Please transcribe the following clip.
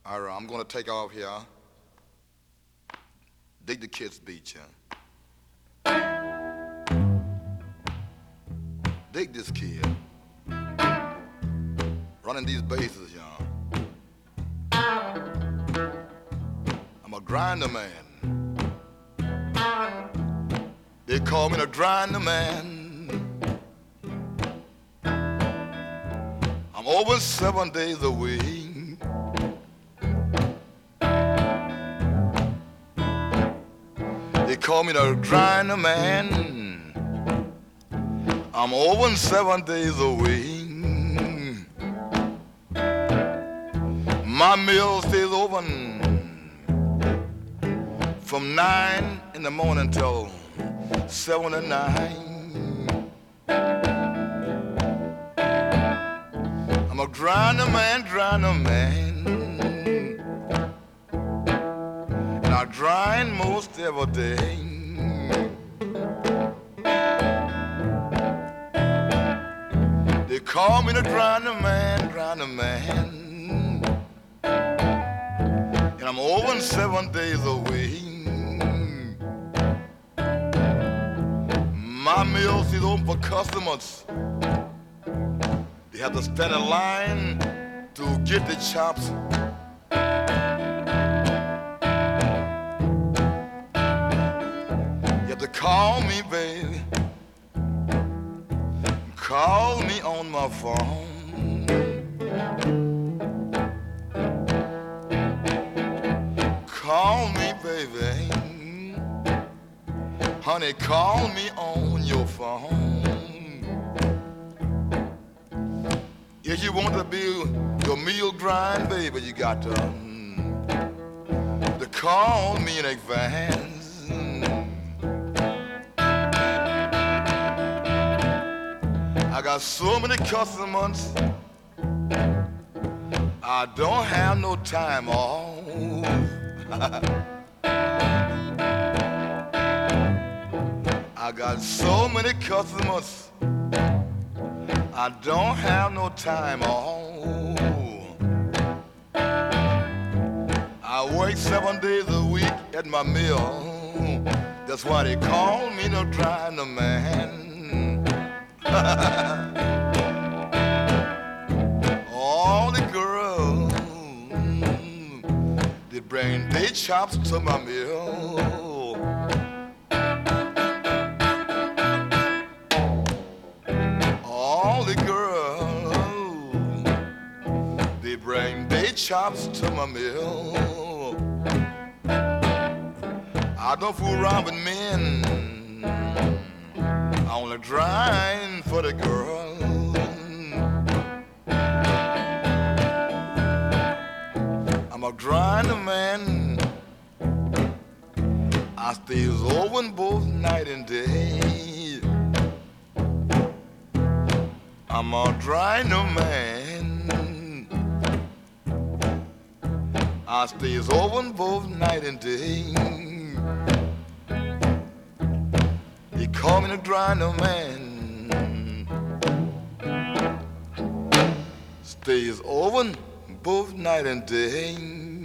All right, I'm gonna take off here. Dig the kids beach, Dig this kid. Running these bases, y'all. I'm a grinder man. They call me the grinder man. I'm over 7 days a week. They call me the grinder man. I'm over 7 days a week. My mill stays open from 9 in the morning till 7 at night. I'm a grinder man, and I grind most every day. They call me the grinder man, and I'm over 7 days a week. My mill is open for customers. They have to stand in line to get the chops. You have to call me, baby. Call me on my phone. Call me, baby. Honey, call me on your phone. If you want to build your meal grind, baby, you got to call me in advance. I got so many customers, I don't have no time off. I got so many customers, I don't have no time off. I work 7 days a week at my mill. That's why they call me the grinder man. All the girls, they bring their chops to my mill. All the girls, they bring their chops to my mill. I don't fool around with men, I only grind for the girls. I'm a grinder man. I stays open both night and day. I'm a grinder man. I stays open both night and day. They call me the grinder man. Stays open both night and day.